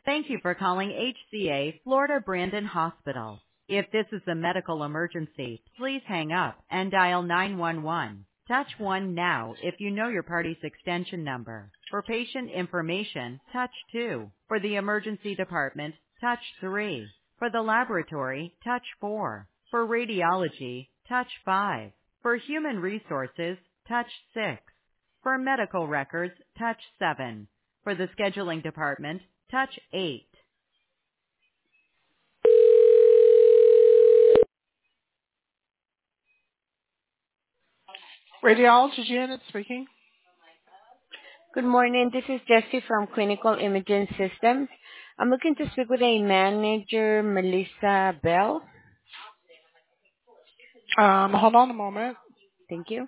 Thank you for calling HCA Florida Brandon Hospital. If this is a medical emergency, please hang up and dial 911. Touch 1 now if you know your party's extension number. For patient information, touch 2. For the emergency department, touch 3. For the laboratory, touch 4. For radiology, touch 5. For human resources, touch 6. For medical records, touch 7. For the scheduling department, touch 8. Radiology Janet speaking. Good morning. This is Jessie from Clinical Imaging Systems. I'm looking to speak with a manager, Melissa Bell. Hold on a moment. Thank you.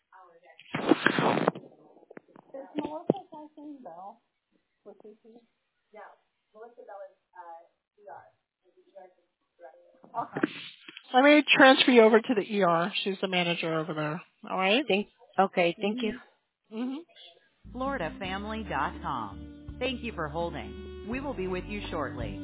Let me transfer you over to the ER. She's the manager over there. All right? Thank you. Mm-hmm. FloridaFamily.com. Thank you for holding. We will be with you shortly.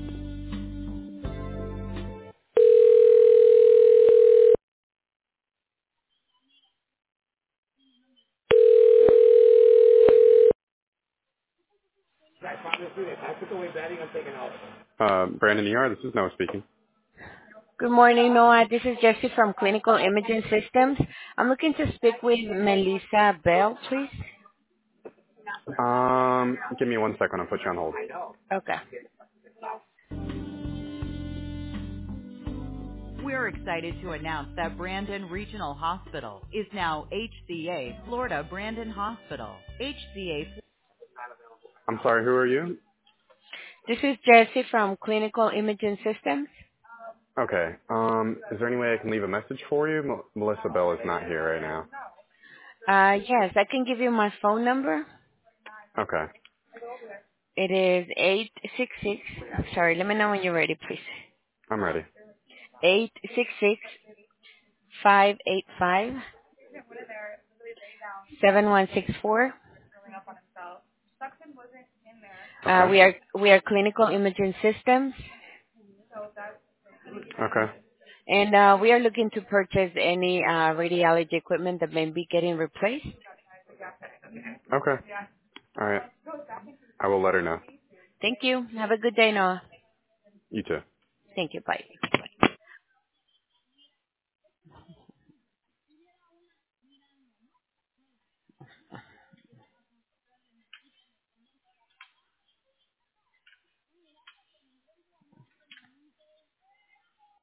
Brandon ER, this is Noah speaking. Good morning, Noah. This is Jessie from Clinical Imaging Systems. I'm looking to speak with Melissa Bell, please. Give me 1 second, I'll put you on hold. Okay. We're excited to announce that Brandon Regional Hospital is now HCA Florida Brandon Hospital. HCA. I'm sorry, who are you? This is Jessie from Clinical Imaging Systems. Okay, is there any way I can leave a message for you? Melissa Bell is not here right now. Yes, I can give you my phone number. Okay. It is 866. Sorry, let me know when you're ready, please. I'm ready. 866-585-7164. Okay. We are Clinical Imaging Systems, Okay. and we are looking to purchase any radiology equipment that may be getting replaced. Okay. All right. I will let her know. Thank you. Have a good day, Noah. You too. Thank you. Bye.